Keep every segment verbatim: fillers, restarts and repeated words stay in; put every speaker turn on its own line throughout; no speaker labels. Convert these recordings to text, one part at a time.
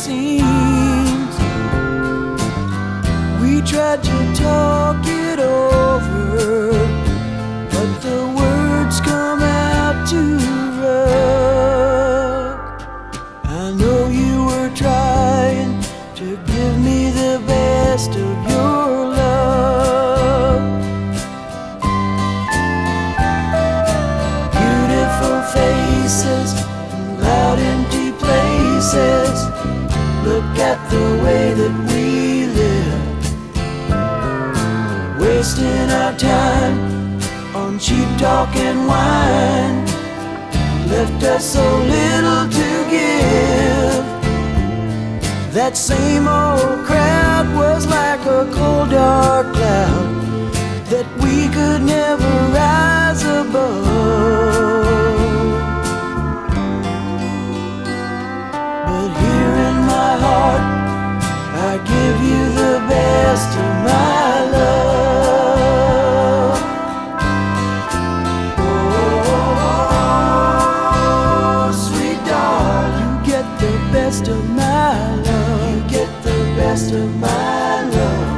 seems. We tried to talk it over, but the words come out too rough. I know you were trying to give me the best of your love. Beautiful faces, loud empty places. Look at the way that we live, wasting our time on cheap talk and wine. Left us so little to give. That same old crowd was like a cold dark cloud that we could never rise above. But here in my heart, I give you the best of my love. Oh, sweet darling, you get the best of my love. You get the best of my love.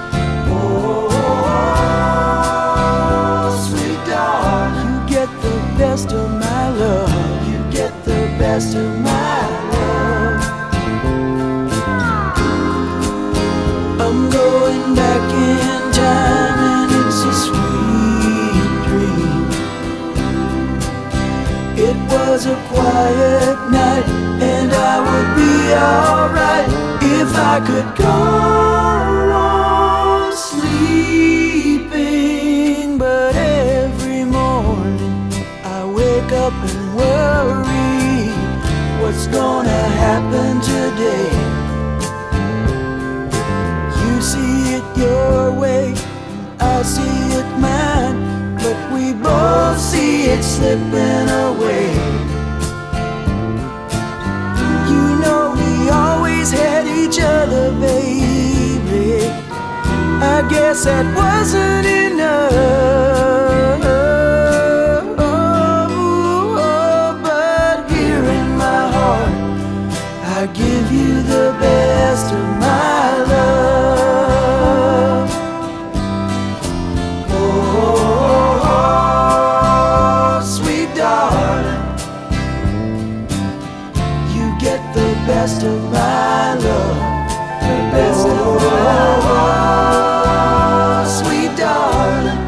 Oh, sweet darling, you get the best of my love. You get the best of my love. I'm going back in time and it's a sweet dream. It was a quiet night and I would be alright if I could go on sleeping. But every morning I wake up and worry, what's gonna happen today? You see it your way, I see it mine, but we both see it slipping away. You know we always had each other, baby. I guess that wasn't enough. But here in my heart, I give you the best of my love. Oh, sweet darling, you get the best of my love. The best of my love. Sweet darling,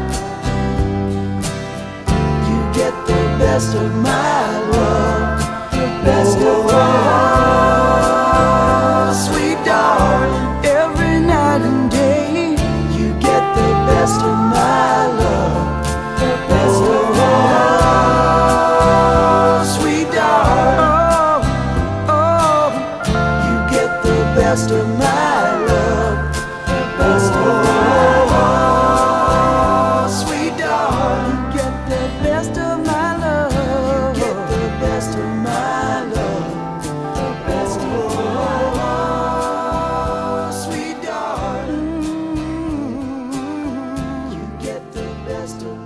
you get the best of my love. The best of my love. Sweet darling, every night and day, you get the best of my love. The best of my love. Sweet darling, oh, oh, you get the best of my love. The best of my love. Sweet darling, you get the best of my love. You get the best of my love. The best of my love. Sweet darling, you get the best of